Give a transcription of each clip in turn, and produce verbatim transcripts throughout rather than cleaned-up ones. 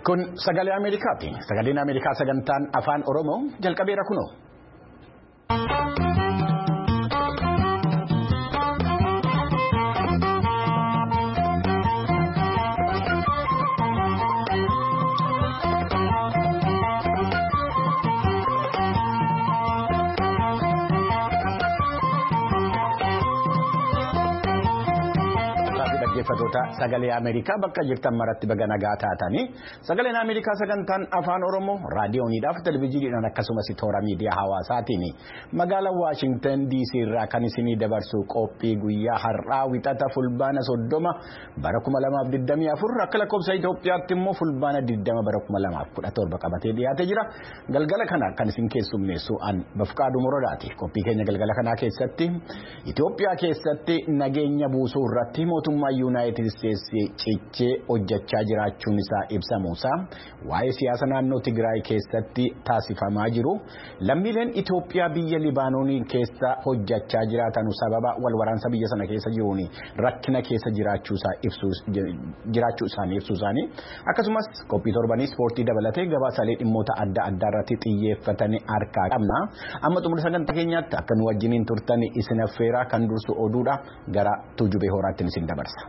Kun sagalee Ameerikaati. Sagaleen Ameerikaa sagantaan afaan Oromoo jalqabeera kunoo. Sagalee Ameerikaa bakka jirtan maratti baga nagaa taatanii sagaleen Ameerikaa sagantaan afaan Oromoo raadiyooniidhaaf televezyiiniidhaan akkasumas toora miidiyaa hawaasaatiin magaalaa Waashingtan D C irraa kan isinii dabarsu qophii guyyaa har'aa wixata fulbaana soddoma bara kuma lamaaf digdamii afur akka lakkoofsa Itoophiyaatti immoo fulbaana digdama bara kuma lamaaf kudha torba qabatee dhiyaatee jira. Galgala kana kan isin keessummeessu an Bafqaaduu Morodaati. Qophii keenya galgala kanaa keessatti Itoophiyaa keessatti nageenya buusuu irratti mootummaa Yuunaayitid Isteetsi cichee hojjechaa jiraachuun isaa ibsamuusaa waa'ee siyaasa naannoo Tigraay keessatti taasifamaa jiru lammiileen Itoophiyaa biyya Libaanoonii keessa hojjechaa jiraatan sababa wal waraansa biyya sana keessa jiruun rakkina keessa jiraachuusaa ibsuu jiraachuu isaanii ibsuu isaanii akkasumas qophii torbanii ispoortii dabalatee gabaasaalee dhimmoota adda addaa irratti xiyyeeffatanii harkaa qabna. Amma xumura sagantaa keenyaatti akka nu wajjiniin turtan isin affeeraa kan dursu oduudha gara Tuujubee Horaatti isin dabarsa.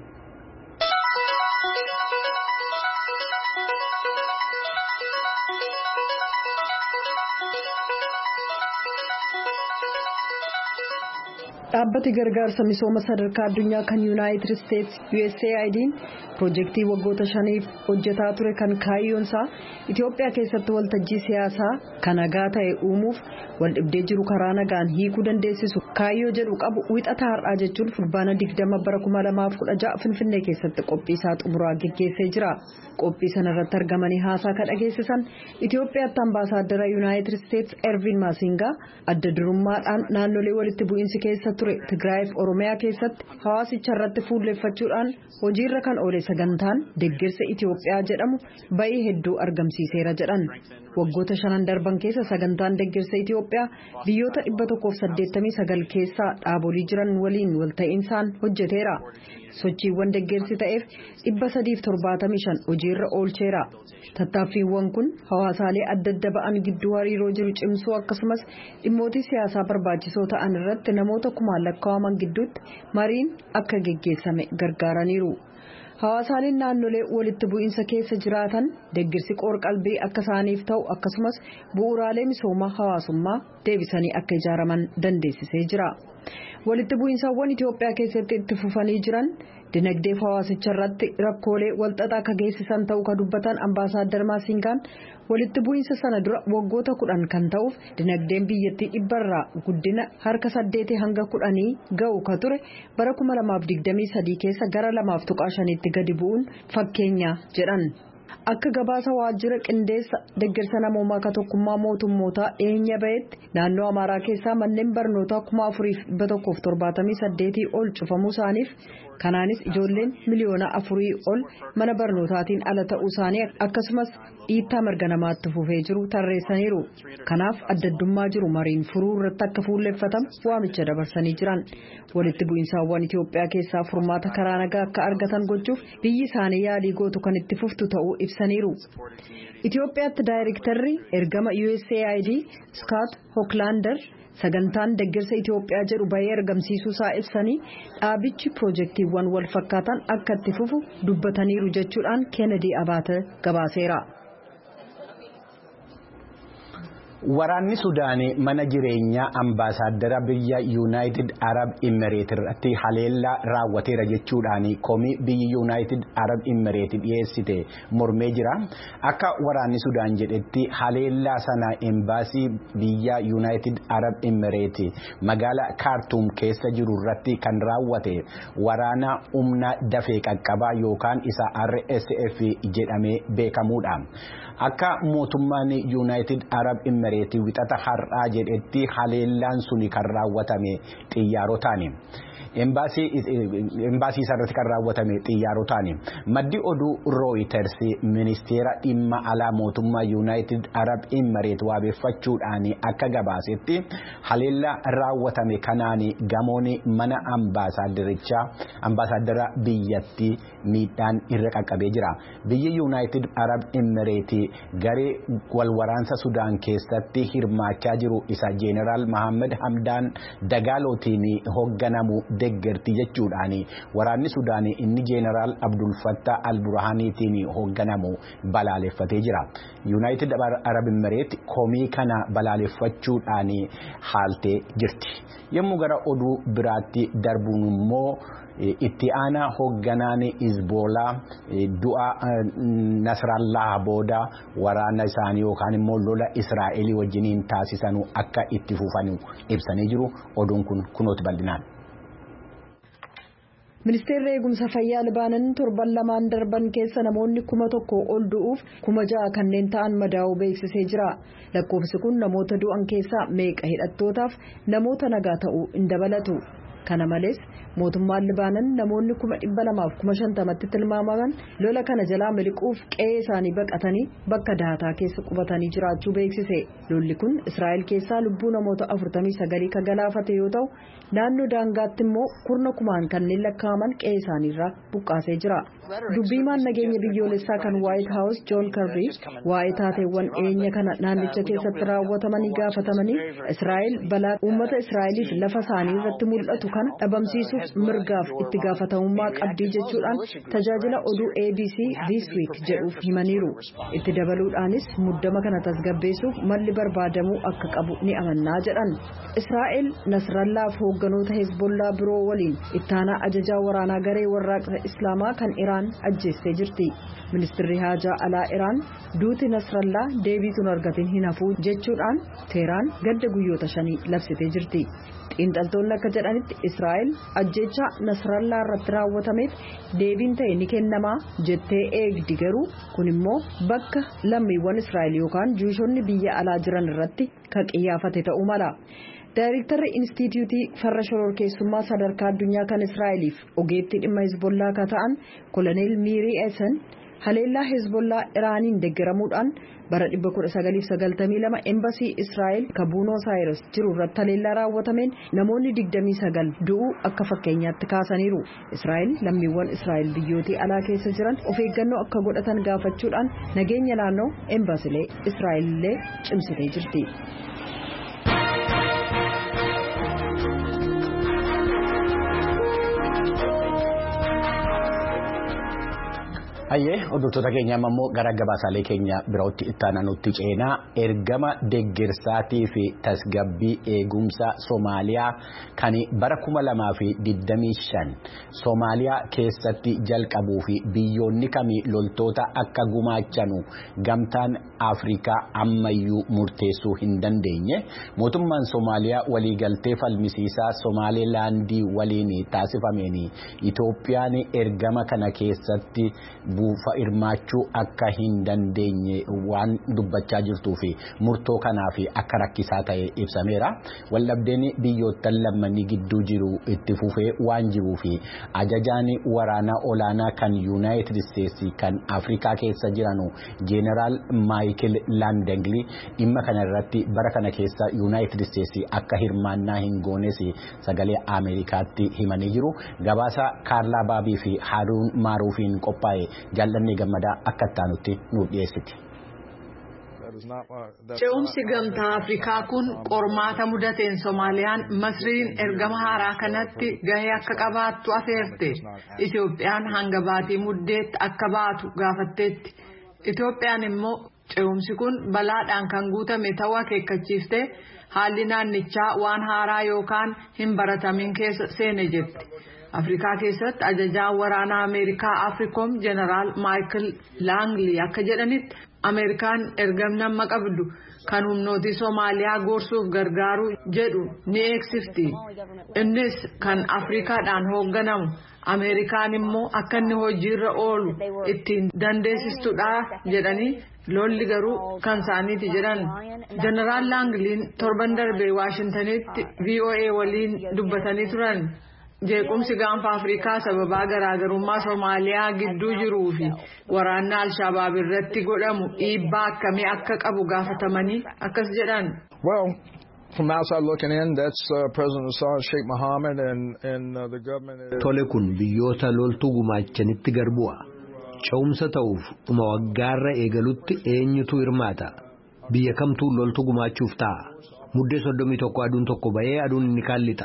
Dhaabbati gargaarsa misooma sadarkaa addunyaa kan Yuunaayitid Isteetsi U S A I D'n piroojeektii waggoota shaniif hojjetaa ture kan kaayyoonsaa Itoophiyaa keessatti waltajjii siyaasaa kan nagaa ta'e uumuuf wal dhibdee jiru karaa nagaan hiikuu dandeessisu kaayyoo jedhu qabu wixata har'aa jechuun fulbaana digdama bara kuma lamaaf kudha ja'a Finfinnee keessatti qophii isaa xumuraa geggeessee jira. Qophii sanarratti argamanii haasaa kan dhageessisan Itoophiyaatti ambaasaaddara Yuunaayitid Isteetsi Ervin Maasingaa adda durummaadhaan naannolee walitti bu'iinsi keessa ture Tigraay fi Oromiyaa keessatti hawaasicha irratti fuulleeffachuudhaan hojiirra kan oole sagantaan deeggarsa Itoophiyaa jedhamu bu'aa hedduu argamsiiseera jedhan. Waggoota shanan darban keessa sagantaan deeggarsa Itoophiyaa biyyoota dhibba tokkoof saddeettamii sagal keessaa dhaabolee jiran waliin walta'iinsaan hojjeteera. Sochiiwwan deeggarsi ta'eef dhibba sadiif torbaatamii shan hojiirra oolcheera. Tattaaffiiwwan kun hawaasaalee adda adda ba'an gidduu hariiroo jiru cimsuu akkasumas dhimmoota siyaasaa barbaachisoo ta'an irratti namoota kumaan lakkaa'aman gidduutti mariin akka geggeessame gargaaraniiru. Hawaasaaleen naannolee walitti bu'iinsa keessa jiraatan deeggarsi qoor-qalbii akka isaaniif ta'u akkasumas bu'uuraalee misoomaa hawaasummaa deebisanii akka ijaaraman dandeessisee jira. Walitti bu'iinsawwan Itoophiyaa keessatti itti fufanii jiran dinagdee hawaasicha irratti rakkoolee walxaxaa akka geessisan ta'uu kan dubbatan ambaasaaddar Maasingaan walitti bu'iinsa sana dura waggoota kudhan kan ta'uuf dinagdeen biyyattii dhibbarraa guddina harka saddeetii hanga kudhanii ga'u ka ture bara kuma lamaaf digdamii sadii keessa gara lamaaf tuqaa shaniitti gadi bu'uun fakkeenya jedhan. Akka gabaasa waajjira qindeessa deeggarsa namoomaa ka tokkummaa mootummootaa dhiyeenya ba'etti naannoo Amaaraa keessaa manneen barnootaa kuma afuriif dhibba tokkoof torbaatamii saddeetii ol cufamuu isaaniif kanaanis ijoolleen miliyoona afurii ol mana barnootaatiin ala ta'uu isaanii akkasumas dhiittaa mirga namaatti fufee jiru tarreessaniiru. Kanaaf addaddummaa jiru mariin furuu irratti akka fuulleeffatamu waamicha dabarsanii jiran. Walitti bu'iinsaawwan Itoophiyaa keessaa furmaata karaa nagaa akka argatan gochuuf biyyi isaanii yaalii gootu kan itti fuftu ta'uu ibsaniiru. Itoophiyaatti daayirektarri ergama U S A I D Scott Hoklander sagantaan deeggarsa Itoophiyaa jedhu bu'aa argamsiisuu isaa ibsanii dhaabichi piroojeektiiwwan wal fakkaatan akka itti fufu dubbataniiru jechuudhaan Kennedy Abaate gabaaseera. Waraanni Sudaanii mana jireenyaa ambaasaaddara biyya Yuunaayitid Arab Imireet irratti haleellaa raawwateera jechuudhaan komii biyyi Yuunaayitid Arab Imireet dhiyeessite mormee jira. Akka waraanni Sudaan jedhetti haleellaa sana embaasii biyya Yuunaayitid Arab Imireet magaalaa Kaartuum keessa jiru irratti kan raawwate waraana humna dafee qaqqabaa yookaan isa R S F jedhamee beekamuudha. Akka mootummaan Yuunaayitid Arab Imireet wixata har'aa jedhetti haleellaan suni kan raawwatame xiyyaarotaani. embaasii sarratti kan raawwatame xiyyaarotaani. Maddi oduu Reuters ministeera dhimma alaa mootummaa United Arab Emirates waabeeffachuudhaan akka gabaasetti haleellaa raawwatame kanaan gamoon mana ambaasaaddarichaa ambaasaadara biyyattii miidhaan irra qaqqabee jira. Biyyi United Arab Emirates garee walwaraansa Sudaan keessatti hirmaachaa jiru isa Jeneraal Mohammed Hamdan Dagaalootiin hoogganamu deeggarti jechuudhaan waraanni Sudaan inni Jeneraal Abdul Fattah al-Burhaaniitiin hoogganamu balaaleffatee jira. United Arab Emirates komii kana balaaleffachuudhaan haaltee jirti. Yommuu gara oduu biraatti darbuun immoo itti aanaa hoogganaan Hizbollah du'a Nasrallah booda waraana isaanii yookaan immoo lola Israa'el wajjiniin taasisanu akka itti fufanu ibsanii jiru. Oduun kun kunooti bal'inaan. Ministeerri eegumsa fayyaa Libaanan torban lamaan darban keessa namoonni kuma tokko ol du'uuf kuma ja'a kanneen ta'an madaa'uu beeksisee jira. Lakkoofsi kun namoota du'an keessaa meeqa hidhattootaaf namoota nagaa ta'uu hin dabalatu. Kana malees mootummaan Libaanan namoonni kuma dhibba lamaaf kuma shantamatti tilmaamaman lola kana jalaa miliquuf qe'ee isaanii baqatanii bakka dahannaa keessa qubatanii jiraachuu beeksise. Lolli kun Israa'el keessaa lubbuu namoota afurtamii sagalii kan galaafate yoo ta'u naannoo daangaatti immoo kurna kumaan kanneen lakkaa'aman qe'ee isaaniirraa buqqaasee jira. Dubbiimaan nageenya biyyoolessaa kan White House John Kirby waa'ee taateewwan dhiyeenya kana naannicha keessatti raawwatamanii gaafatamanii Israa'el balaa uummata Israa'eliif lafa isaanii irratti mul'atu kana dhabamsiisuuf mirgaaf itti gaafatamummaa qabdii jechuudhaan tajaajila oduu A B C This Week jedhuuf himaniiru. Itti dabaluudhaanis muddama kana tasgabbeessuuf malli barbaadamuu akka qabu ni amannaa jedhan. Israa'el Nasrallaaf hoogganoota Hezbollah biroo waliin ittaanaa ajajaa waraanaa garee warraaqsa Islaamaa kan Iraan ajjeestee jirti. Ministeerri haajaa alaa Iraan duuti Nasrallaa deebiituun argatin hin hafu jechuudhaan Teeraan gadda guyyoota shanii labsitee jirti. Xiinxaltoonni akka jedhanitti Israa'el ajjeechaa Nasrallaa irratti raawwatameef deebiin ta'e ni kennamaa jettee eegdi, garuu kun immoo bakka lammiiwwan Israa'el yookaan juushonni biyya alaa jiran irratti kan xiyyeeffate ta'uu mala. Daayirektarri Inistituutii Farra Shororkeessummaa Sadarkaa Addunyaa kan Israa'eliif ogeettii dhimma Hezbollah ka ta'an Koloneel Miirii Eesen haleellaa Hezbollah Iraaniin deeggaramuudhaan bara kudha sagal sagaltamii lama embasii Israa'el ka Buunos Aayires jiru irratti haleellaa raawwatameen namoonni digdamii sagal du'uu akka fakkeenyaatti kaasaniiru. Israa'el lammiiwwan Israa'el biyyootii alaa keessa jiran of eeggannoo akka godhatan gaafachuudhaan nageenya naannoo embasiilee Israa'el illee cimsitee jirti. Ayyee hordoftoota keenya ammoo gara gabaasaalee keenya birootti ittaanaa nutti ceenaa ergama deeggarsaatii fi tasgabbii eegumsa Soomaaliyaa kan bara kuma lamaa fi digdamii shan Soomaaliyaa keessatti jalqabuu fi biyyoonni kamii loltoota akka gumaachanu gamtaan Afrikaa ammayyuu murteessuu hin dandeenye. Mootummaan Soomaaliyaa waliigaltee falmisiisaa Somaalilaandii waliin taasifameen Itoophiyaan ergama kana keessatti buufa hirmaachuu akka hin dandeenye waan dubbachaa jirtuu fi murtoo kanaa fi akka rakkisaa ta'e ibsameera. Waldhabdeen biyyoottan lammanii gidduu jiru itti fufee waan jiruu fi ajajaan waraanaa olaanaa kan United States kan Afrikaa keessa jiranu Jeneraal Michael Langley dhimma kana irratti bara kana keessa United States akka hirmaannaa hin goones sagalee Ameerikaatti himanii jiru. Gabaasa Kaarlaa Baabii fi Haruun Maaruufiin qophaa'e jaallanni gammadaa akka taanutti nuuf dhiyeessiti. Ce'umsi gamtaa Afrikaa kun qormaata mudateen Soomaaliyaan Masriin ergama haaraa kanatti gahee akka qabaattu afeerte. Itoophiyaan hanga baatii muddeetti akka baatu gaafatteetti. Itoophiyaan immoo ce'umsi kun balaadhaan kan guutame ta'uu akeekkachiiftee haalli naannichaa waan haaraa yookaan hin baratamin keessa seene jetti. Afrikaa keessatti ajajaan waraanaa Ameerikaa Afriikoom Jeneraal Michael Langley akka jedhanitti Ameerikaan ergamni amma qabdu kan humnooti Soomaaliyaa gorsuuf gargaaru jedhu ni eegsifti. Innis kan Afrikaadhaan hoogganamu Ameerikaan immoo akka inni hojiirra oolu ittiin dandeessistudha jedhanii lolli garuu kan isaaniiti jedhan. Jeneraal Langley torban darbee Waashintanitti V O A waliin dubbatanii turan. jeequmsi gaanfa Afrikaa sababaa garaagarummaa Soomaaliyaa gidduu jiruu fi waraanna Al-Shabaab irratti godhamu dhiibbaa akkamii akka qabu gaafatamanii akkas jedhan. Well, from the outside looking in, that's uh, President Assad, Sheikh Mohammed, and and uh, the government. Tole kun biyyoota loltuu gumaachanitti garbu'a. Ce'umsa ta'uuf dhuma waggaarra eegalutti eenyutu hirmaata. Biyya kamtuu loltuu gumaachuuf ta'a. Muddee soddomii tokko aduun tokko ba'ee aduun inni kaallixa.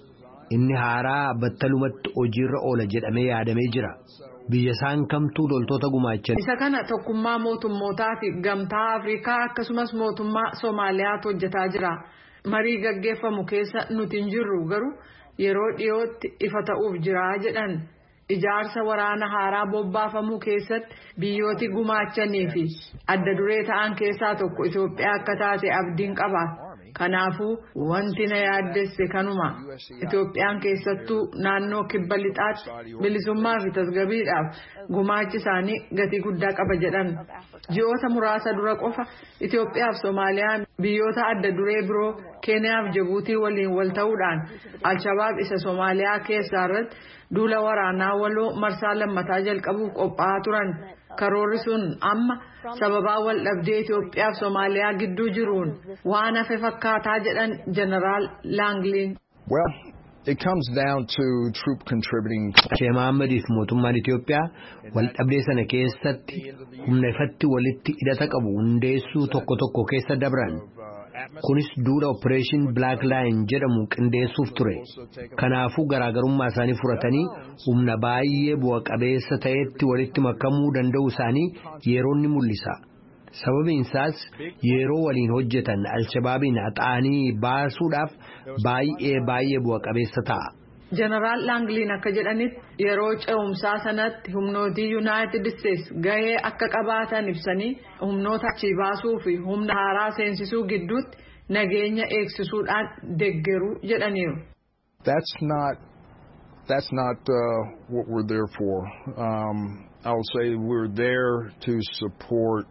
Inni haaraa battalumatti hojiirra oola jedhamee yaadamee jira. Biyya isaan kamtuu loltoota gumaachan. Isa kana tokkummaa mootummootaa fi gamtaa Afrikaa akkasumas mootummaa Soomaaliyaatu hojjetaa jira. Marii gaggeeffamu keessa nuti hin jirru garuu yeroo dhiyootti ifa ta'uuf jira jedhan. Ijaarsa waraana haaraa bobbaafamuu keessatti biyyooti gumaachanii fi adda duree ta'an keessaa tokko Itoophiyaa akka taate abdiin qaba. Kanaafuu wanti na yaaddesse kanuma. Itoophiyaan keessattuu naannoo kibba lixaatti bilisummaa fi tasgabbiidhaaf gumaachi isaanii gatii guddaa qaba jedhan. Ji'oota muraasa dura qofa Itoophiyaa fi Soomaaliyaan biyyoota adda duree biroo Keeniyaa fi Jibuutii waliin wal ta'uudhaan Al-Shabaab isa Soomaaliyaa keessaa irratti duula waraanaa waloo marsaa lammataa jalqabuuf qophaa'aa turan. Karoorri sun amma sababaa wal dhabdee Itoophiyaa fi Soomaaliyaa gidduu jiruun waan hafe fakkaataa jedhan Jeneraal Langlin. Well, it comes down to troop contributing. Sheikh Mohammed fi mootummaan Itoophiyaa wal dhabdee sana keessatti humna ifatti walitti hidhata qabu hundeessuu tokko tokko keessa dabran. Kunis duula Operation Black Line jedhamu qindeessuuf ture. Kanaafuu garaagarummaa isaanii furatanii humna baay'ee bu'a qabeessa ta'etti walitti makamuu danda'u isaanii yeroo ni mul'isa. Sababiin isaas yeroo waliin hojjetan Al-Shabaabiin haxaanii baasuudhaaf baay'ee baay'ee bu'a qabeessa ta'a. Jeneraal Langlin akka jedhanitti yeroo ce'umsaa sanatti humnootii United States gahee akka qabaatan ibsanii humnoota achii baasuu fi humna haaraa seensisuu gidduutti nageenya eegsisuudhaan deeggaruu jedhaniiru. That's not that's not uh, what we're there for. Um, I will say we're there to support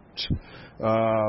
uh,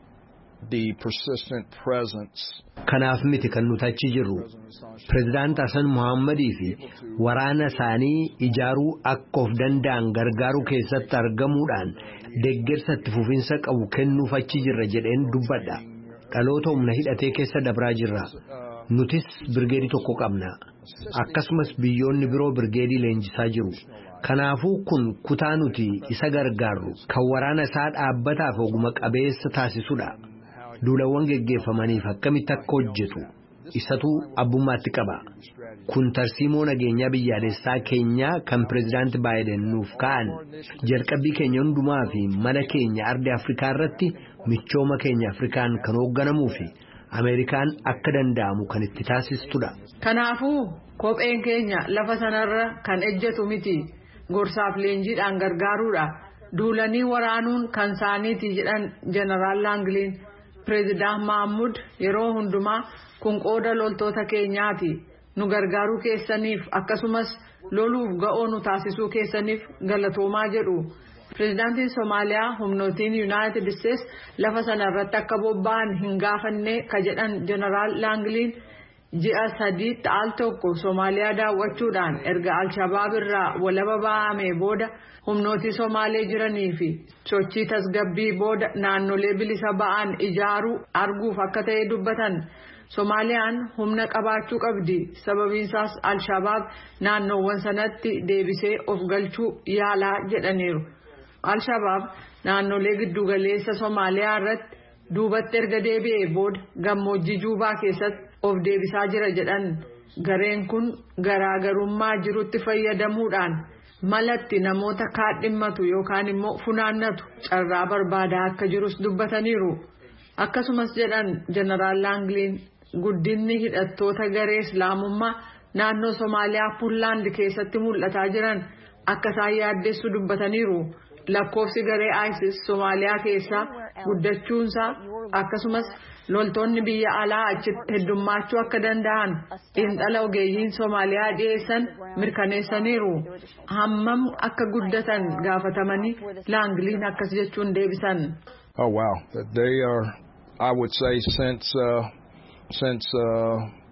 the persistent presence. Kanaaf miti kan nuti achi jirru. Pireezidaant Hassan Mohammadii fi waraana isaanii ijaaruu akka of danda'an gargaaruu keessatti argamuudhaan deeggarsa itti fufinsa qabu kennuuf achi jirra jedheen dubbadha. Dhaloota humna hidhatee keessa dabraa jirra. Nutis birgeedii tokko qabna. Akkasumas biyyoonni biroo birgeedii leenjisaa jiru. Kanaafuu kun kutaa nuti isa gargaarru kan waraana isaa dhaabbataaf oguma qabeessa taasisudha. Duulawwan geggeeffamaniif akkamitti akka hojjetu isatu abbummaatti qaba. Kun tarsiimoo nageenyaa biyyaalessaa keenyaa kan pireezidaanti Baayiden nuuf ka'an jalqabbii keenya hundumaa fi mala keenya ardii Afrikaa irratti michooma keenya Afrikaan kan hoogganamuu fi Ameerikaan akka danda'amu kan itti taasistudha. Kanaafuu kopheen keenya lafa sanarra kan ejjetu miti. Gorsaaf leenjiidhaan gargaaruudha. Duulanii waraanuun kan isaaniiti jedhan Jeneraal Langlin. Pireezidaant Mahmud yeroo hundumaa kun qooda loltoota keenyaati. Nu gargaaruu keessaniif akkasumas loluuf ga'oo nu taasisuu keessaniif galatoomaa jedhu. Pireezidaantiin Soomaaliyaa humnootiin United States lafa sana irratti akka bobba'an hin gaafanne ka jedhan Jeneraal Langlin ji'a sadiitti al tokko Soomaaliyaa daawwachuudhaan erga Al-Shabaab irraa walaba ba'amee booda humnootii Somaalee jiranii fi sochii tasgabbii booda naannolee bilisa ba'an ijaaruu arguuf akka ta'e dubbatan. Soomaaliyaan humna qabaachuu qabdi. Sababiin isaas Al-Shabaab naannoowwan sanatti deebisee of galchuu yaalaa jedhaniiru. Al-Shabaab naannolee giddugaleessa Soomaaliyaa irratti duubatti erga deebi'ee booda gammoojjii Juubaa keessatti of deebisaa jira jedhan. Gareen kun garaagarummaa jirutti fayyadamuudhaan malatti namoota kaadhimmatu yookaan immoo funaannatu carraa barbaadaa akka jirus dubbataniiru. Akkasumas jedhan Jeneraal Langlin guddinni hidhattoota garee Islaamummaa naannoo Soomaaliyaa Puntland keessatti mul'ataa jiran akka isaan yaaddessu dubbataniiru. Lakkoofsi garee ISIS Soomaaliyaa keessaa guddachuunsaa akkasumas loltoonni biyya alaa achitti heddummaachuu akka danda'an xiinxala ogeeyyiin Soomaaliyaa dhiyeessan mirkaneessaniiru. Hammam akka guddatan gaafatamanii Langlin akkas jechuun deebisan. Oh wow, they are, I would say since uh, since uh,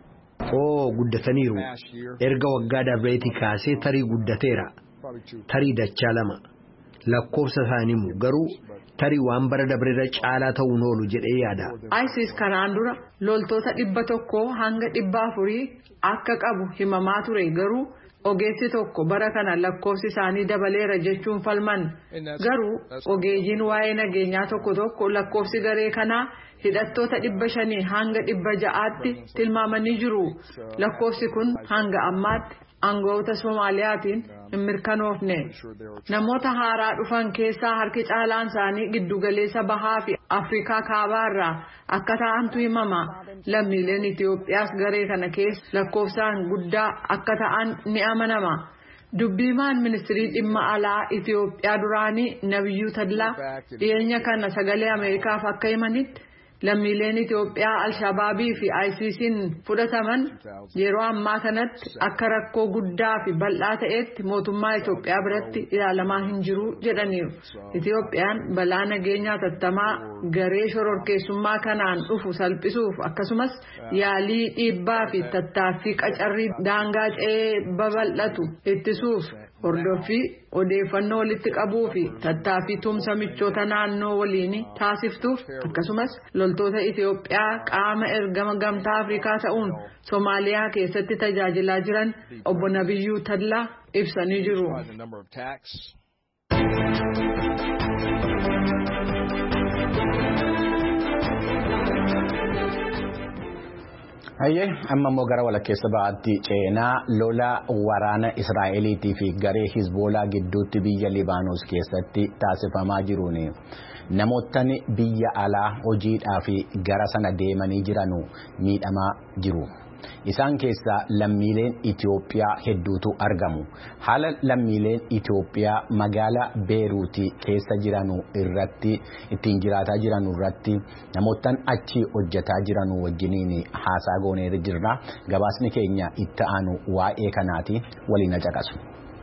oo guddataniiru erga waggaa darbeetii kaasee tarii guddateera tarii dachaa lama lakkoofsa isaanii garuu tarii waan bara dabreera caalaa ta'uun oolu jedhee yaada. ISIS kanaan dura loltoota dhibba tokko hanga dhibba afurii akka qabu himamaa ture garuu ogeessi tokko bara kana lakkoofsi isaanii dabaleera jechuun falman garuu ogeeyyiin waa'ee nageenyaa tokko tokko lakkoofsi garee kanaa hidhattoota dhibba shanii hanga dhibba ja'aatti tilmaamanii jiru lakkoofsi kun hanga ammaatti aangawoota Soomaaliyaatiin hin mirkanoofne namoota haaraa dhufan keessaa harki caalaan isaanii giddugaleessa bahaa fi Afrikaa kaabaarraa akka ta'antu himama lammiileen Itoophiyaas garee kana keessa lakkoofsaan guddaa akka ta'an ni amanama. Dubbiimaan ministirii dhimma alaa Itoophiyaa duraanii Nabiyyuu Tadlaa dhiyeenya kana sagalee Ameerikaaf akka himanitti lammiileen Itoophiyaa Alshabaabii fi ISIS'n fudhataman yeroo ammaa kanatti akka rakkoo guddaa fi bal'aa ta'etti mootummaa Itoophiyaa biratti ilaalamaa hin jiru jedhaniiru. Itoophiyaan balaa nageenyaa tattamaa garee shororkeessummaa kanaan dhufu salphisuuf akkasumas yaalii dhiibbaa fi tattaaffii qacarrii daangaa ce'ee babal'atu ittisuuf hordoffii odeeffannoo walitti qabuu fi tattaaffii tumsa michoota naannoo waliin taasiftuuf akkasumas loltoota Itoophiyaa qaama ergama gamtaa Afrikaa ta'uun Soomaaliyaa keessatti tajaajilaa jiran obbo Nabiyyuu Tadlaa ibsanii jiru. Ayyee amma immoo gara walakkeessa ba'aatti ceenaa lola waraana Israa'eliitii fi garee Hizboolaa gidduutti biyya Libaanos keessatti taasifamaa jiruun namootni biyya alaa hojiidhaaf gara sana deemanii jiranu miidhamaa jiru. Isaan keessaa lammiileen Itoophiyaa hedduutu argamu. Haala lammiileen Itoophiyaa magaalaa Beeruutii keessa jiranu irratti ittiin jiraataa jiranu irratti namoottan achi hojjetaa jiranu wajjiniin haasaa goonee jirra. Gabaasni keenya itti aanu waa'ee kanaati waliin caqasu.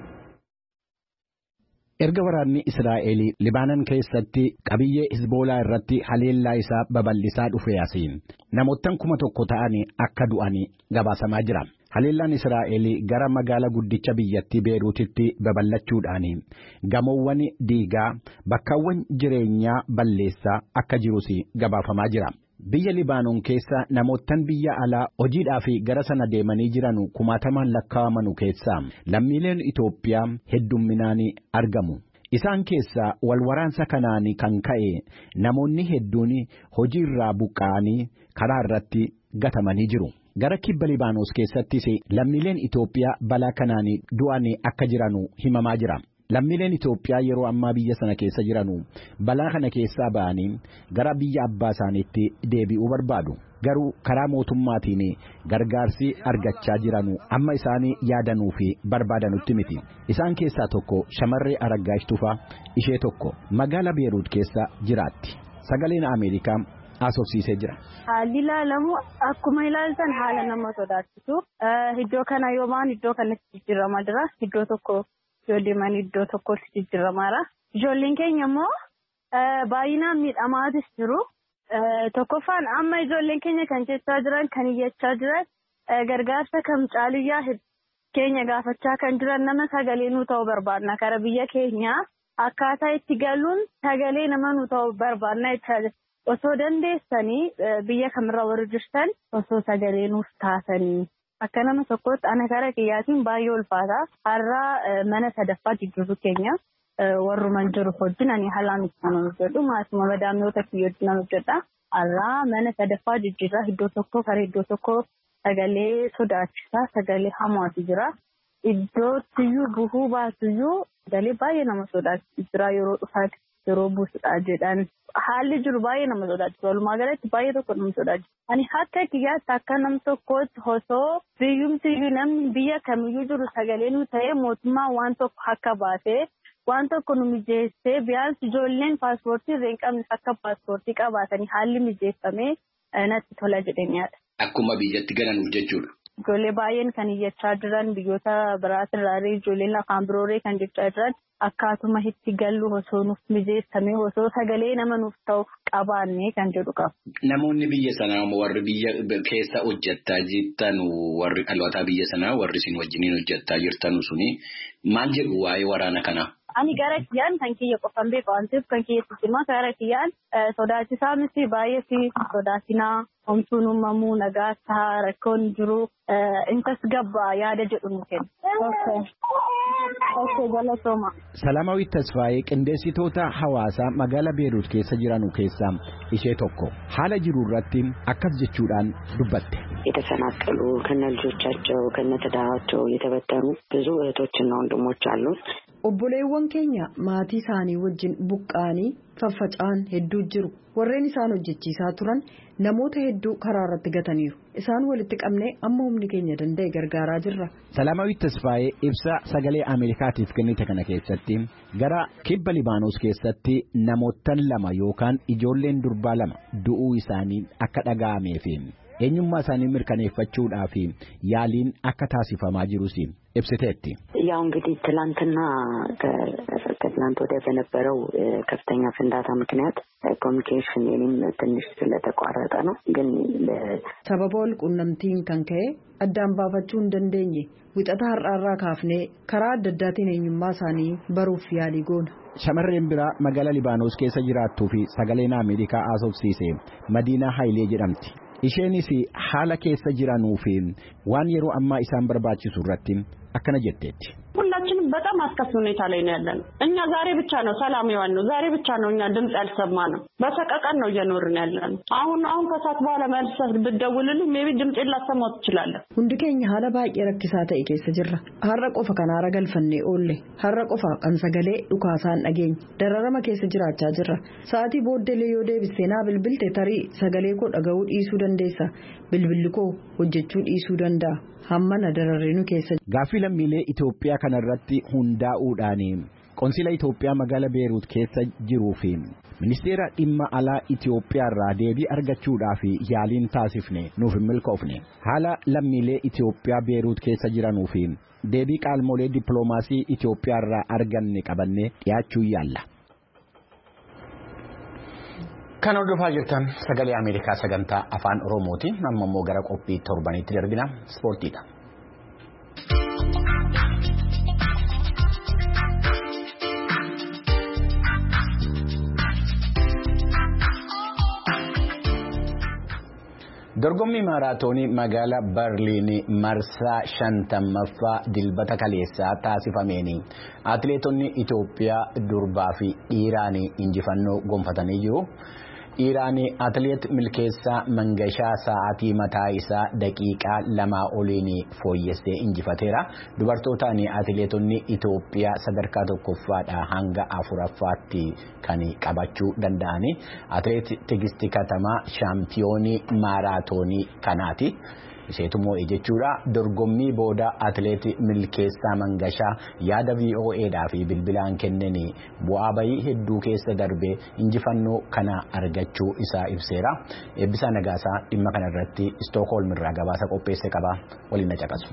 Erga waraanni Israa'el Libaanan keessatti qabiyyee Hizboolaa irratti haleellaa isaa babal'isaa dhufe asiin namoottan kuma tokko ta'anii akka du'anii gabaasamaa jira. Haleellaan Israa'el gara magaalaa guddicha biyyattii Beeruutitti babal'achuudhaan gamoowwan diigaa bakkaawwan jireenyaa balleessaa akka jirus gabaafamaa jira. Biyya Libaanon keessa namoottan biyya alaa hojiidhaaf gara sana deemanii jiran kumaatamaan lakkaa'aman keessaa lammiileen Itoophiyaa heddumminaan argamu. Isaan keessaa wal waraansa kanaan kan ka'e namoonni hedduun hojii irraa buqqa'anii karaa irratti gatamanii jiru. Gara kibba Libaanos keessattis lammiileen Itoophiyaa balaa kanaan du'an akka jiran himamaa jira. Lammiileen Itoophiyaa yeroo ammaa biyya sana keessa jiranu balaa kana keessaa ba'anii gara biyya abbaa isaaniitti deebi'uu barbaadu. Garuu karaa mootummaatiin gargaarsi argachaa jiranu amma isaanii yaadanuu fi barbaadanutti miti. Isaan keessaa tokko shamarree Aragaash Tufaa ishee tokko magaalaa Beeruut keessa jiraatti. Sagaleen Ameerikaa haasofsiisee jira. Haalli ilaalamu akkuma ilaaltan haala nama sodaachisu. Iddoo kana yoomaan iddoo kanatti jijjiiramaa jira. Iddoo tokko ijoolleen iddoo tokkotti jijjiiramaadha. Ijoolleen keenya immoo baay'inaan miidhamaatis jiru. Tokkoffaan amma ijoolleen keenya kan jechaa jiran kan iyyachaa jiran gargaarsa kam caaliyyaa keenya gaafachaa kan jiran nama sagalee nu ta'uu barbaadna. Kara biyya keenya akkaataa itti galuun sagalee nama nu ta'uu barbaadna jechaa jira. Osoo dandeessanii biyya kamirra warri jirtan osoo sagalee nuuf taasanii. Akka nama tokkotti ana kara kiyyaatiin baay'ee ulfaata. Har'a mana sadaffaa jijjiirru keenya warruman jiru wajjin ani haalaan kan hojjedhu maasuma madaamnoota kiyyooti nan hojjedha. Har'a mana sadaffaa jijjiirraa iddoo tokko kara iddoo tokko sagalee sodaachisaa sagalee hamaatu jira. Iddootiyyuu buhuu baatuyyuu sagalee baay'ee nama sodaachisa yeroo dhufaati yeroo buusudha jedhan. Haalli jiru baay'ee nama sodaachisa. Walumaa galatti baay'ee tokko nama sodaachisa. Ani akka kiyyaatti akka nam tokkootti osoo biyyumtiyyuu namni biyya kamiyyuu jiru sagalee nu ta'ee mootummaa waan tokko akka baatee waan tokko nu mijeessee biyaansi ijoolleen paaspoortii irra hin qabne akka paaspoortii qabaatanii haalli mijeeffamee natti tola jedheenyaadha. Akkuma biyyatti galanuuf jechuudha. ijoollee baay'een kan iyyachaa jiran biyyoota biraatirraa ijoolleen afaan birooree kan jechaa jiran akkaatuma itti gallu osoo nuuf mijeessamee osoo sagalee nama nuuf ta'u qabaannee kan jedhu qaba. Namoonni biyya sanaa warri biyya keessa hojjettaa jirtan warri dhalootaa biyya sanaa warri isin wajjiniin hojjettaa jirtan suni maal jedhu waa'ee waraana kanaa? Ani gara kiyyaan kan kiyya qofan beeku waan ta'eef kan kiyya cimaa gara kiyyaan sodaachisaa miti baay'ee sodaatinaa homtuun uumamuu nagaa ta'a rakkoon jiru intas gabbaa yaada jedhu nu kenna. Salaamaawwiit Tasfaayee qindeessitoota hawaasaa magaalaa Beeruut keessa jiran keessaa ishee tokko haala jiru irratti akkas jechuudhaan dubbatte. የተፈናቀሉ ከነ ልጆቻቸው ከነ ትዳራቸው የተበተኑ ብዙ እህቶችና ወንድሞች አሉ። obboleewwan keenya maatii isaanii wajjin buqqaanii faffaca'an hedduu jiru. warreen isaan hojjechiisaa turan namoota hedduu karaa irratti gataniiru. isaan walitti qabnee amma humni keenya danda'e gargaaraa jirra. Salaamaawwiit Tasfaayee ibsa sagalee Ameerikaatiif kennite kana keessatti gara kibba Libaanos keessatti namoottan lama yookaan ijoolleen durbaa lama du'uu isaanii akka dhaga'ameef eenyummaa isaanii mirkaneeffachuudhaaf yaaliin akka taasifamaa jirus ibsiteetti. ያው እንግዲህ ትላንትና ከትላንት ወዲያ በነበረው ከፍተኛ ፍንዳታ ምክንያት ኮሚኒኬሽን የኔም ትንሽ ስለተቋረጠ ነው ግን ሰበቦል ቁንነምቲን ከንከ አዳም ባፋቹ እንደንደኝ wixata har'aarraa kaafnee karaa adda addaatiin eenyummaa isaanii baruuf yaalii goona. Shamarreen biraa magaalaa Libaanos keessa jiraattuu fi sagaleen Ameerikaa asoofsiise Madiinaa Haayilee jedhamti. isheenis haala keessa jiranuu fi waan yeroo ammaa isaan barbaachisu irratti akkana jetteetti. ሁላችንም በጣም አስከፊ ሁኔታ ላይ ነው ያለነው። እኛ ዛሬ ብቻ ነው ሰላም የሆነው ዛሬ ብቻ ነው እኛ ድምጽ ያልሰማነው በሰቀቀን ነው እየኖርን ያለነው። አሁን አሁን ከሳት በኋላ መልሰህ ብትደውልልኝ ሜቢ ድምጽ ላሰማው ትችላለህ። hundi keenya haala baay'ee rakkisaa ta'e keessa jirra. har'a qofa kana ara galfannee oolle har'a qofa kan sagalee dhukaasaan dhageenya dararama keessa jiraachaa jirra. sa'aatii booddelee yoo deebiseenaa bilbilte tarii sagalee koo dhaga'uu dhiisuu dandeessa bilbilli koo hojjechuu dhiisuu danda'a. hammana dararreenu keessa gaaffii lammiilee Itoophiyaa kanarratti hundaa'uudhaan qonsila Itoophiyaa magaalaa Beeruut keessa jiruu fi ministeera dhimma alaa Itoophiyaa irraa deebii argachuudhaaf yaaliin taasifne nuuf milkoofne haala lammiilee Itoophiyaa Beeruut keessa jiranuu fi deebii qaalmolee dippiloomaasii Itoophiyaa irraa arganne qabannee dhiyaachuu yaalla. Kan hordofaa jirtan sagalee Ameerikaa sagantaa afaan Oromooti. Amma immoo gara qophii torbanitti darbina ispoortiidha. Dorgommii maaraatoonii magaalaa Berliin marsaa shantammaffaa dilbata kaleessaa taasifameen atileetonni Itoophiyaa durbaa fi dhiiraan injifannoo gonfatanii jiru. dhiiraan atileet Milkeessaa Mangashaa sa'aatii mataa isaa daqiiqaa lamaa oliin fooyyessee injifateera. Dubartootaan atileetonni Itoophiyaa sadarkaa tokkoffaadhaa hanga afuraffaatti kan qabachuu danda'an. Atileet Tigisti Katamaa shaampiyoonii maaraatoonii kanaati. Isheetumoo jechuudha. Dorgommii booda atileet Milkeessaa Mangashaa yaada V O E'dhaa fi bilbilaan kenneen bu'aa bayii hedduu keessa darbee injifannoo kana argachuu isaa ibseera. Eebbisaa Nagaasaa dhimma kana irratti Stookholm irraa gabaasa qopheesse qaba. Waliin na caqasu.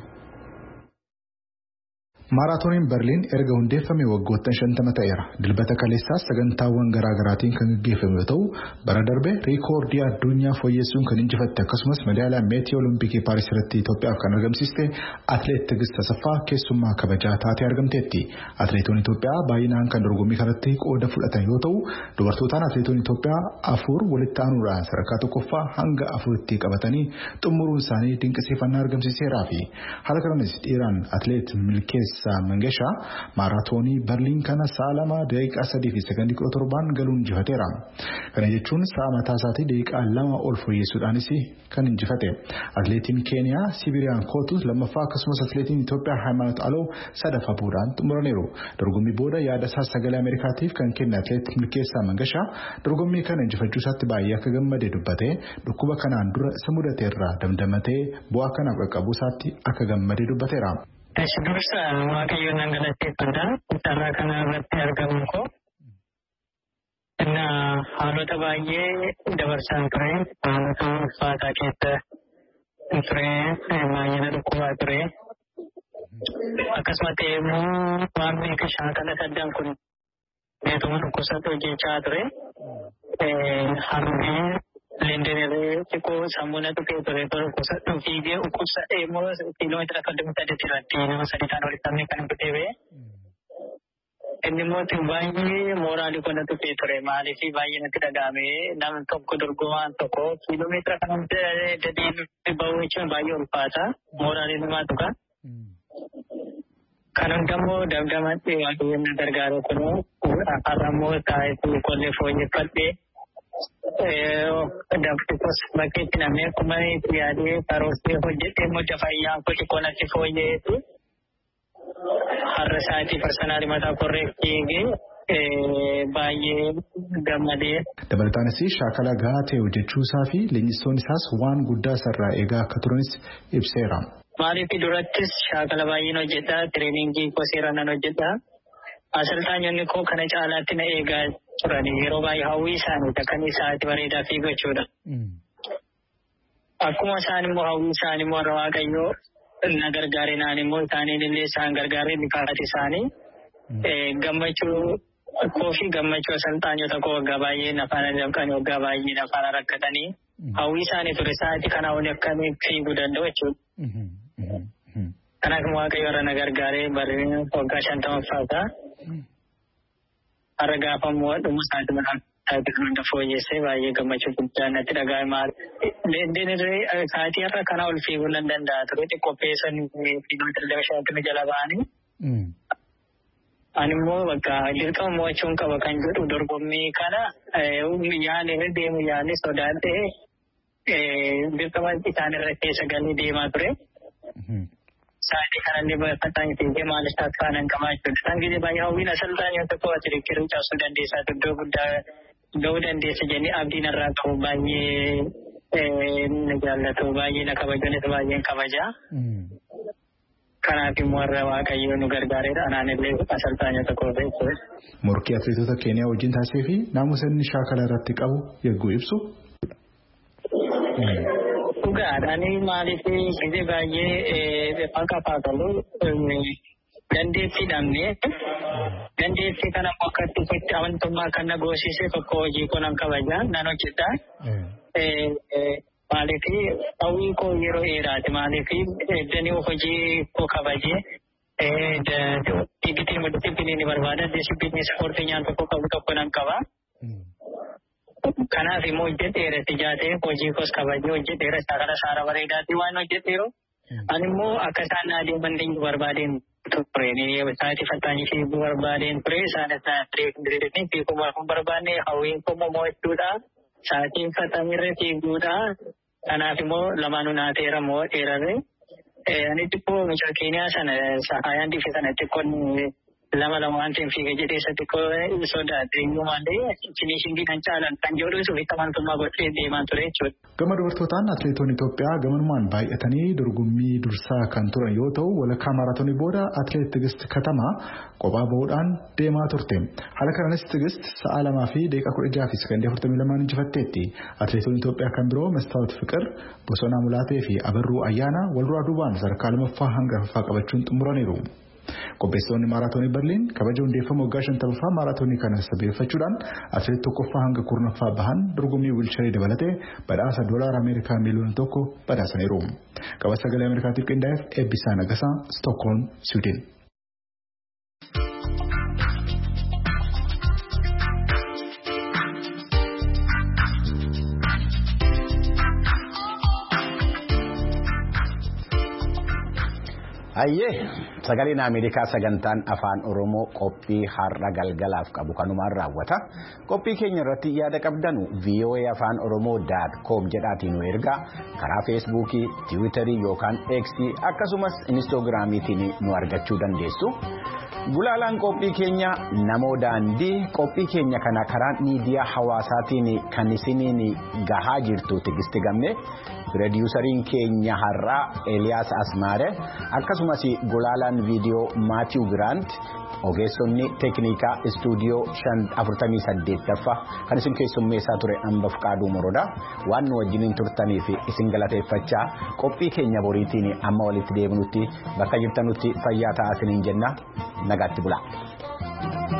Maaraatooniin Berliin erga hundeeffame waggoottan shantama ta'eera. Dilbata kaleessaas sagantaawwan garaa garaatiin kan gaggeeffame yoo ta'u, bara darbe riikoordii addunyaa fooyyessuun kan injifatte akkasumas meedaaliyaa meetii Olompikii Paaris irratti Itoophiyaaf kan argamsiiste atileet Tigist Tasaffaa keessummaa kabajaa taatee argamteetti. Atileetonni Itoophiyaa baay'inaan kan dorgommii kanatti qooda fudhatan yoo ta'u, dubartootaan atileetonni Itoophiyaa afur walitti aanuudhaan sadarkaa tokkoffaa hanga afuritti qabatanii xumuruun isaanii dinqisiifannaa argamsiiseeraa fi haala kananis dhiiraan atileet Milkeessaa Mangashaa maaraatoonii Berliin kana sa'a lama daqiiqaa sadii fi sekondii kudha torbaan galuun injifateera. Kana jechuun sa'a mataa isaatii daqiiqaa lama ol fooyyessuudhaanis kan injifate. Atileetiin Keeniyaa Sibiriyaan Kootus lammaffaa akkasumas atileetiin Itoophiyaa Hayimaanoot Aloo sadaffaa bu'uudhaan xumuraniiru. Dorgommii booda yaada isaa sagalee Ameerikaatiif kan kenne atileet Milkeessaa Mangashaa dorgommii kana injifachuu isaatti baay'ee akka gammadee dubbatee dhukkuba kanaan dura isa mudateerraa damdamatee bu'aa kanaaf qaqqabuu isaatti akka gammadee dubbateera. Dursa waaqayyoon nan galateeffadha. Carraa kana irratti argamuun koo haalota baay'ee dabarsaan ture haalota ulfaataa keessa ture baay'ina dhukkubaa ture. Akkasumas immoo waan meeqa shaakala saddaan kun beetuma dhukkubsatu hojjechaa ture. Harmee leenderee xiqqoo sammuuna tuqee ture dhukkubsatu fiigee dhukkubsatee immoo kiiloomeetira soddomii saddeet irratti nama sadii ta'an walitti qabnee kan bitee ba'e. Inni immoo baay'ee mooraalii qonna tuqee ture maaliif baay'ee natti dhaga'ame namni tokko dorgomaan tokko kiiloomeetira kan deddeebiin bahuu jechuun baay'ee ulfaata mooraalii namaa tuqa. Kan hundammoo dabdamatti waaqayyoon na gargaaru kunuu har'ammoo taa'ee qollee fooyyeffadhee dabtikos bakka itti namni akkuma itti yaadee karoortee hojjetee immoo fayyaan koo xiqqoo natti fooyyeetu har'a sa'aatii parsanaalii mataa korreetti eegee baay'ee gammadee. Dabalataanis shaakala gahaa ta'e hojjechuusaa fi leenjistoonni isaas waan guddaa sarraa eegaa akka turanis ibseera. Maaliif durattis shaakala baay'een hojjedha tireeningii koo seeraan hojjedha. Asaltaanyonni koo kana caalaatti na eegaa turan yeroo baay'ee hawwii isaanii kan sa'aatii bareedaa fiigachuudha. Akkuma isaan immoo hawwii isaanii immoo warra waaqayyoo na gargaare naan immoo isaaniin illee isaan gargaaree bikaarati isaanii gammachuu koo fi gammachuu asaltaanyota koo waggaa baay'ee nafaana dabqanii waggaa baay'ee nafaana rakkatanii hawwii isaanii ture sa'aatii kanaa olii akkamii fiiguu danda'u jechuudha. Kanaaf waaqayyo irra na gargaaree barreen waggaa shantamaffaata. Har'a gaafa immoo dhuma sa'aatii manaa sa'aatii kan hunda fooyyessee baay'ee gammachuu guddaa natti dhaga'ame. Deedeerree sa'aatii har'a kanaa ol fiiguu nan danda'a ture xiqqopheessan kiiloomeetira lama shantamii jala ba'anii. Ani immoo bakka dirqama mo'achuun qaba kan jedhu dorgommii kana yaalee deemu yaalee sodaadhee dirqama isaanirra keessa galee deemaa ture. Sa'aatii kanallee bakkataan fiigee maaliif taasifaanan qabaa jechuudha. Isaan gidee baay'ee hawwiin asaltaan yoo tokko ati rikkiruu cabsuu dandeessaa iddoo guddaa ga'uu dandeessa jennee abdiin irraa qabu baay'ee na jaallatu baay'ee na kabajuunis baay'een kabajaa. Kanaaf immoo warra waaqayyoo nu gargaareedha. Anaan illee asaltaan yoo tokko jechuudha. Morkii atileetota Keeniyaa wajjin taasisee fi naamusa inni shaakala irratti qabu yegguu ibsu. Dhugaadhaan maaliif gisee baay'ee fakkaafaa qabu dandeettii dhabnee dandeettii kana immoo akka itti amantummaa kan na goosise tokko hojii koo nan kabajaa nan hojjedha. Maaliif hawwii koo yeroo dheeraati maaliif danii hojii koo kabajee digitiin disipiliinii barbaada disipiliinii ispoortii nyaata tokko qabu tokko nan qaba. Kanaaf immoo hojjeteera tijaatee hojii koos kabajee hojjeteera shaakala saara bareedaatti waan hojjeteeru ani immoo akka isaan adeeman deemu barbaadeen ture sa'aatii fattaanii fiiguu barbaadeen ture isaan isaan fiiguu barbaadne hawwiin koo mo'achuudha sa'aatiin fattaniirra fiiguudha kanaaf immoo lamaanuu naateera moo dheerarre ani xiqqoo meeshaa Keeniyaa sana sahaayaan dife sana xiqqoon lama lama waan ta'eef fiigee jedhee isa xiqqoo sodaate iyyuu malee finishingii kan caalan kan jedhu ofitti amantummaa godhee deemaa ture jechuudha. Gama dubartootaan atileetonni Itoophiyaa gamanumaan baay'atanii dorgommii dursaa kan turan yoo ta'u walakkaa maaraatoonii booda atileet Tigist Katamaa kophaa bahuudhaan deemaa turte. Haala kananis Tigist sa'a lamaa fi daqiiqaa kudha jaha fi sekondii afurtamii lamaan injifatteetti. Atileetonni Itoophiyaa kan biroo Mestaawot Fiqir, Bosonaa Mulaatee fi Abarruu Ayyaanaa wal duraa duubaan sadarkaa lamaffaa hanga arfaffaa qabachuun xumuraniiru. Qopheessitoonni maaraatoonii Berliin kabaja hundeeffama waggaa shantamaffaa maaraatoonii kana sabeeffachuudhaan atileet tokkoffaa hanga kurnaffaa bahan dorgommii wiilcharii dabalatee badhaasa doolaara Ameerikaa miiliyoona tokko badhaasaniiru. Gabaasa sagalee Ameerikaatiif qindaa'eef Eebbisaa Nagasaa, Stookholm, Siwiidin. Ayyee sagaleen Ameerikaa sagantaan afaan Oromoo qophii har'a galgalaaf qabu kanumaan raawwata. Qophii keenya irratti yaada qabdanu v o a afaan oromoo dot com jedhaatiin nu ergaa karaa feesbuukii, tiwiitarii yookaan eeksii akkasumas inistoogiraamiitiin nu argachuu dandeessu. Gulaalaan qophii keenya namoo daandii qophii keenya kana karaa miidiyaa hawaasaatiin kan isiniin gahaa jirtu Tigisti Gammee Pirodiisariin keenya har'aa Eliyaas Asmaare akkasumas gulaalaan viidiyoo Maatiiw Giraant ogeessonni teeknikaa istuudiyoo afurtamii saddeettaffaa kan isin keessummeessaa ture hamba Fqaaduu Morodaa waan nu wajjiniin turtanii fi isin galateeffachaa qophii keenya boriitiin amma walitti deebinutti bakka jirtanutti fayyaa ta'aa isiniin jenna nagaatti bulaa.